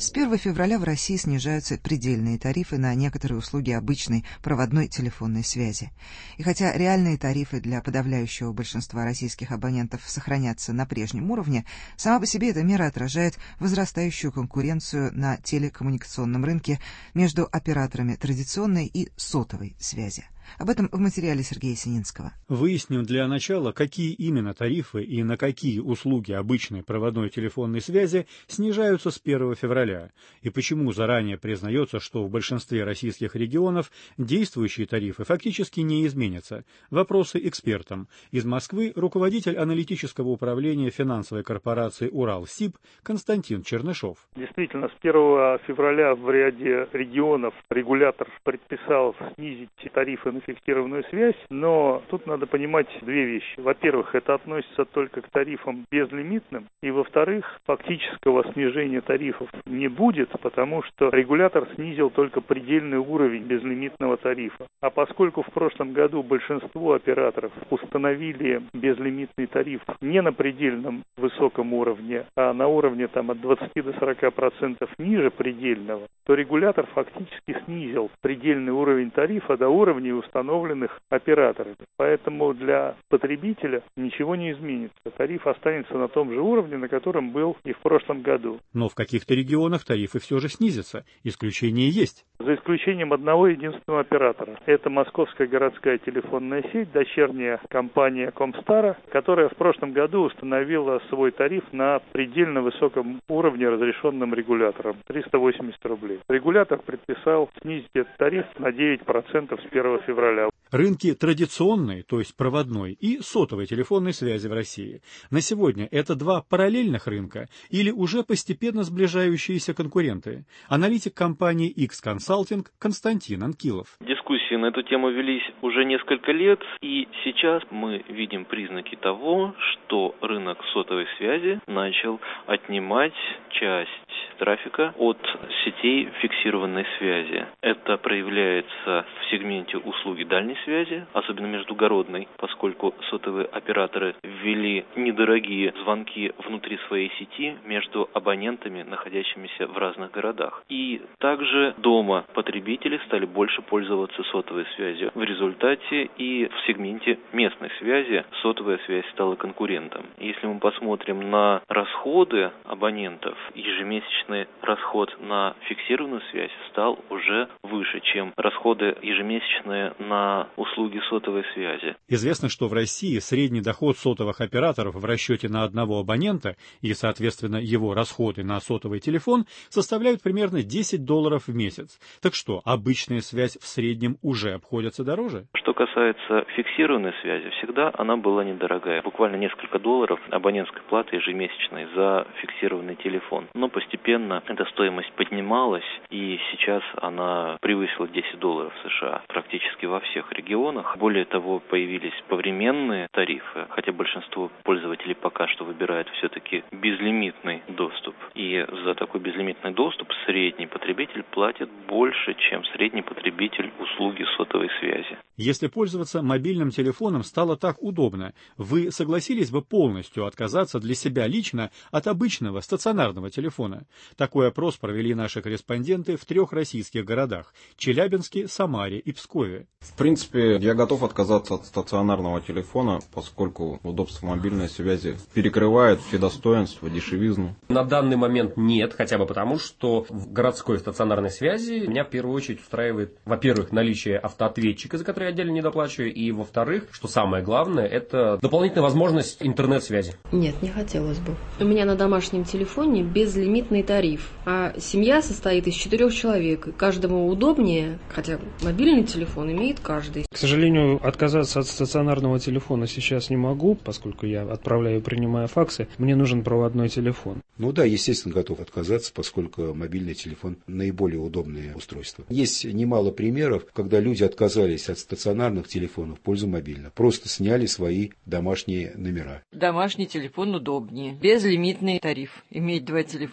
С 1 февраля в России снижаются предельные тарифы на некоторые услуги обычной проводной телефонной связи. И хотя реальные тарифы для подавляющего большинства российских абонентов сохранятся на прежнем уровне, сама по себе эта мера отражает возрастающую конкуренцию на телекоммуникационном рынке между операторами традиционной и сотовой связи. Об этом в материале Сергея Сининского. Выясним для начала, какие именно тарифы и на какие услуги обычной проводной телефонной связи снижаются с 1 февраля, и почему заранее признается, что в большинстве российских регионов действующие тарифы фактически не изменятся. Вопросы экспертам. Из Москвы руководитель аналитического управления финансовой корпорации «Уралсиб» Константин Чернышов. Действительно, с 1 февраля в ряде регионов регулятор предписал снизить тарифы на фиксированную связь, но тут надо понимать две вещи. Во-первых, это относится только к тарифам безлимитным, и во-вторых, фактического снижения тарифов не будет, потому что регулятор снизил только предельный уровень безлимитного тарифа. А поскольку в прошлом году большинство операторов установили безлимитный тариф не на предельном высоком уровне, а на уровне от 20 до 40% ниже предельного, то регулятор фактически снизил предельный уровень тарифа до уровня установленных операторами. Поэтому для потребителя ничего не изменится. Тариф останется на том же уровне, на котором был и в прошлом году. Но в каких-то регионах тарифы все же снизятся. Исключения есть. За исключением одного единственного оператора. Это Московская городская телефонная сеть, дочерняя компания Комстара, которая в прошлом году установила свой тариф на предельно высоком уровне, разрешенным регулятором, 380 рублей. Регулятор предписал снизить этот тариф на 9% с 1 февраля. Рынки традиционной, то есть проводной, и сотовой телефонной связи в России. На сегодня это два параллельных рынка или уже постепенно сближающиеся конкуренты. Аналитик компании X-Consulting Константин Анкилов. Дискуссии на эту тему велись уже несколько лет, и сейчас мы видим признаки того, что рынок сотовой связи начал отнимать часть трафика от сетей фиксированной связи. Это проявляется в сегменте услуги дальней связи, особенно междугородной, поскольку сотовые операторы ввели недорогие звонки внутри своей сети между абонентами, находящимися в разных городах. И также дома потребители стали больше пользоваться сотовой связью. В результате и в сегменте местной связи сотовая связь стала конкурентом. Если мы посмотрим на расходы абонентов, ежемесячный расход на фиксированную связь стал уже выше, чем расходы ежемесячные на услуги сотовой связи. Известно, что в России средний доход сотовых операторов в расчете на одного абонента и, соответственно, его расходы на сотовый телефон составляют примерно $10 в месяц. Так что, обычная связь в среднем уже обходится дороже? Что касается фиксированной связи, всегда она была недорогая. Буквально несколько долларов абонентской платы ежемесячной за фиксированный телефон. Но постепенно эта стоимость поднималась, и сейчас она превысила $10 США практически во всех регионах. Более того, появились повременные тарифы, хотя большинство пользователей пока что выбирают все-таки безлимитный доступ. И за такой безлимитный доступ средний потребитель платит больше, чем средний потребитель услуги сотовой связи. Если пользоваться мобильным телефоном стало так удобно, вы согласились бы полностью отказаться для себя лично от обычного стационарного телефона? Такой опрос провели наши корреспонденты в 3 российских городах – Челябинске, Самаре и Пскове. В принципе, я готов отказаться от стационарного телефона, поскольку удобство мобильной связи перекрывает все достоинства, дешевизну. На данный момент нет, хотя бы потому, что в городской стационарной связи меня в первую очередь устраивает, во-первых, наличие автоответчика, за который я отдельно не доплачиваю, и, во-вторых, что самое главное, это дополнительная возможность интернет-связи. Нет, не хотелось бы. У меня на домашнем телефоне безлимитный тариф, а семья состоит из 4 человек, и каждому удобнее, хотя мобильный телефон имеет каждый. К сожалению, отказаться от стационарного телефона сейчас не могу, поскольку я отправляю и принимаю факсы. Мне нужен проводной телефон. Ну да, естественно, готов отказаться, поскольку мобильный телефон наиболее удобное устройство. Есть немало примеров, когда люди отказались от стационарных телефонов в пользу мобильных. Просто сняли свои домашние номера. Домашний телефон удобнее. Безлимитный тариф. Иметь 2 телефона для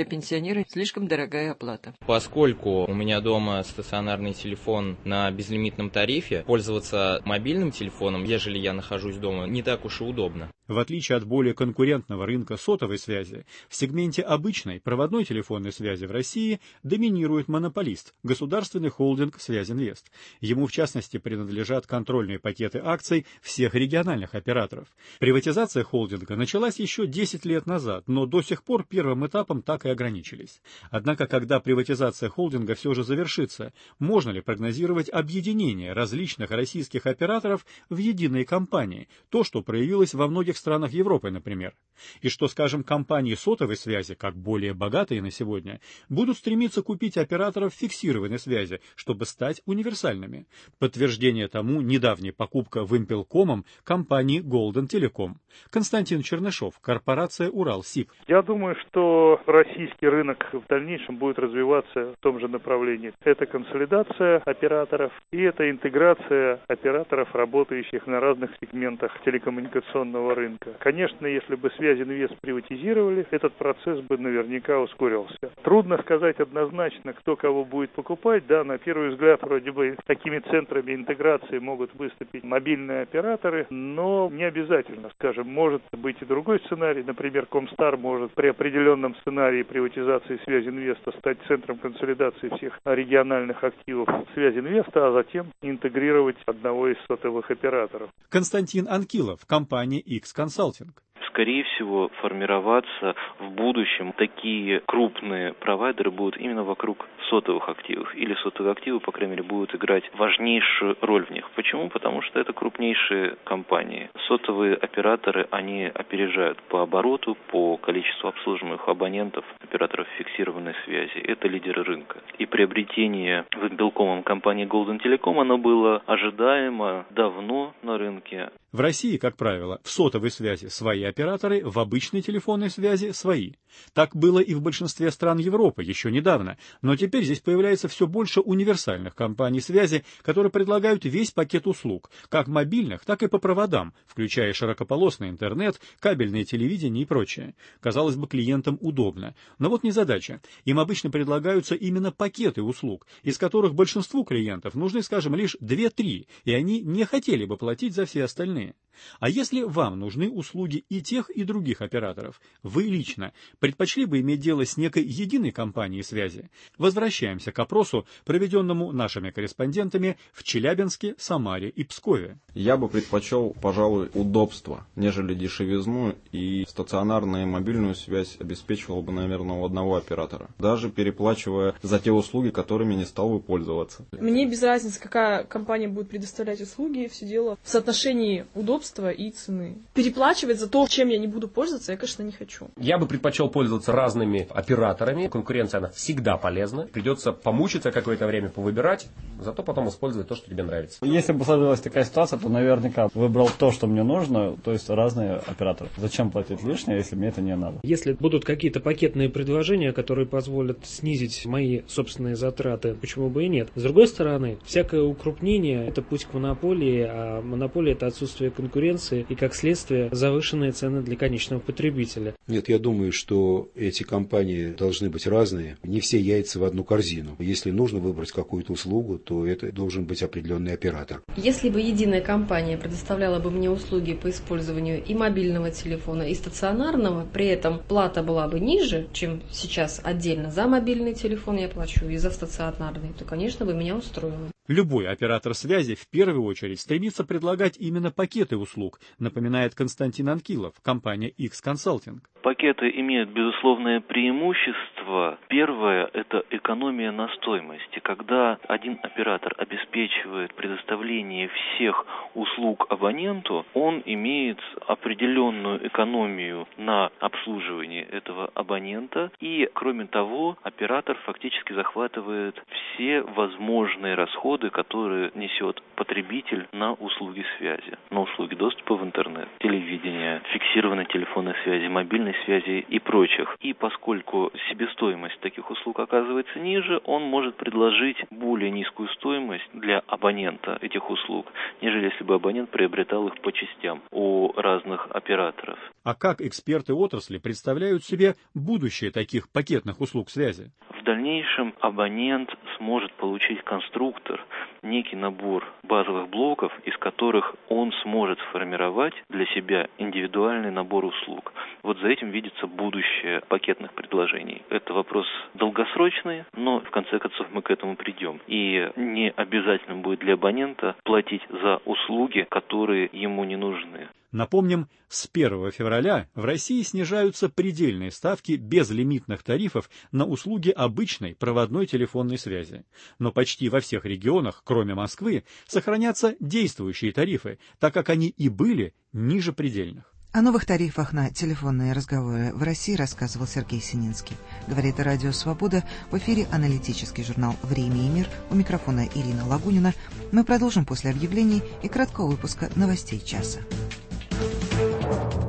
пенсионеры слишком дорогая оплата. Поскольку у меня дома стационарный телефон на безлимитном тарифе, пользоваться мобильным телефоном, ежели я нахожусь дома, не так уж и удобно. В отличие от более конкурентного рынка сотовой связи, в сегменте обычной проводной телефонной связи в России доминирует монополист – государственный холдинг «Связинвест». Ему, в частности, принадлежат контрольные пакеты акций всех региональных операторов. Приватизация холдинга началась еще 10 лет назад, но до сих пор первым этапом так и ограничились. Однако, когда приватизация холдинга все же завершится, можно ли прогнозировать объединение различных российских операторов в единой компании, то, что проявилось во многих странах Европы, например. И что, скажем, компании сотовой связи, как более богатые на сегодня, будут стремиться купить операторов фиксированной связи, чтобы стать универсальными. Подтверждение тому недавняя покупка Вимпелкомом компании Golden Telecom. Константин Чернышов, корпорация Уралсиб. Я думаю, что российский рынок в дальнейшем будет развиваться в том же направлении. Это консолидация операторов и это интеграция операторов, работающих на разных сегментах телекоммуникационного рынка. Конечно, если бы Связинвест приватизировали, этот процесс бы наверняка ускорился. Трудно сказать однозначно, кто кого будет покупать. Да, на первый взгляд, вроде бы, такими центрами интеграции могут выступить мобильные операторы, но не обязательно. Скажем, может быть и другой сценарий. Например, Комстар может при определенном сценарии приватизации Связинвеста стать центром консолидации всех региональных активов Связинвеста, а затем интегрировать одного из сотовых операторов. Константин Анкилов, компания X-Консалтинг. Скорее всего, формироваться в будущем такие крупные провайдеры будут именно вокруг сотовых активов. Или сотовые активы, по крайней мере, будут играть важнейшую роль в них. Почему? Потому что это крупнейшие компании. Сотовые операторы, они опережают по обороту, по количеству обслуживаемых абонентов, операторов фиксированной связи. Это лидеры рынка. И приобретение Вимпелкомом компании Golden Telecom, оно было ожидаемо давно на рынке. В России, как правило, в сотовой связи свои операторы, в обычной телефонной связи свои. Так было и в большинстве стран Европы еще недавно, но теперь здесь появляется все больше универсальных компаний связи, которые предлагают весь пакет услуг, как мобильных, так и по проводам, включая широкополосный интернет, кабельное телевидение и прочее. Казалось бы, клиентам удобно. Но вот незадача. Им обычно предлагаются именно пакеты услуг, из которых большинству клиентов нужны, скажем, лишь 2-3, и они не хотели бы платить за все остальные. А если вам нужны услуги и тех, и других операторов, вы лично предпочли бы иметь дело с некой единой компанией связи? Возвращаемся к опросу, проведенному нашими корреспондентами в Челябинске, Самаре и Пскове. Я бы предпочел, пожалуй, удобство, нежели дешевизну, и стационарную и мобильную связь обеспечивал бы, наверное, у одного оператора, даже переплачивая за те услуги, которыми не стал бы пользоваться. Мне без разницы, какая компания будет предоставлять услуги, все дело в соотношении удобства и цены. Переплачивать за то, чем я не буду пользоваться, я, конечно, не хочу. Я бы предпочел пользоваться разными операторами. Конкуренция, она всегда полезна. Придется помучиться какое-то время, повыбирать, зато потом использовать то, что тебе нравится. Если бы сложилась такая ситуация, то наверняка выбрал то, что мне нужно, то есть разные операторы. Зачем платить лишнее, если мне это не надо? Если будут какие-то пакетные предложения, которые позволят снизить мои собственные затраты, почему бы и нет? С другой стороны, всякое укрупнение – это путь к монополии, а монополия – это отсутствие конкуренции и, как следствие, завышенные цены для конечного потребителя. Нет, я думаю, что эти компании должны быть разные. Не все яйца в одну корзину. Если нужно выбрать какую-то услугу, то это должен быть определенный оператор. Если бы единая компания предоставляла бы мне услуги по использованию и мобильного телефона, и стационарного, при этом плата была бы ниже, чем сейчас отдельно за мобильный телефон я плачу и за стационарный, то, конечно, бы меня устроило. Любой оператор связи в первую очередь стремится предлагать именно пакеты услуг, напоминает Константин Анкилов, компания X-Consulting. Пакеты имеют безусловное преимущество. Первое – это экономия на стоимости. Когда один оператор обеспечивает предоставление всех услуг абоненту, он имеет определенную экономию на обслуживании этого абонента. И, кроме того, оператор фактически захватывает все возможные расходы, которые несет потребитель на услуги связи, на услуги доступа в интернет, телевидения, фиксированной телефонной связи, мобильной связи и прочих. И поскольку себестоимость таких услуг оказывается опускается ниже, он может предложить более низкую стоимость для абонента этих услуг, нежели если бы абонент приобретал их по частям у разных операторов. А как эксперты отрасли представляют себе будущее таких пакетных услуг связи? В дальнейшем абонент сможет получить конструктор, некий набор базовых блоков, из которых он сможет сформировать для себя индивидуальный набор услуг. Вот за этим видится будущее пакетных предложений. Это вопрос долгосрочный, но в конце концов мы к этому придем. И не обязательно будет для абонента платить за услуги, которые ему не нужны. Напомним, с 1 февраля в России снижаются предельные ставки безлимитных тарифов на услуги обычной проводной телефонной связи. Но почти во всех регионах, кроме Москвы, сохранятся действующие тарифы, так как они и были ниже предельных. О новых тарифах на телефонные разговоры в России рассказывал Сергей Сининский. Говорит Радио Свобода. В эфире аналитический журнал «Время и мир». У микрофона Ирина Лагунина. Мы продолжим после объявлений и краткого выпуска новостей часа.